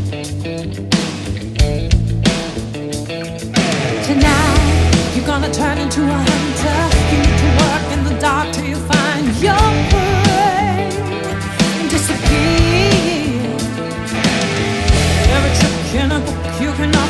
Tonight, you're gonna turn into a hunter. You need to work in the dark till you find your prey and disappear. Every trick in a book you can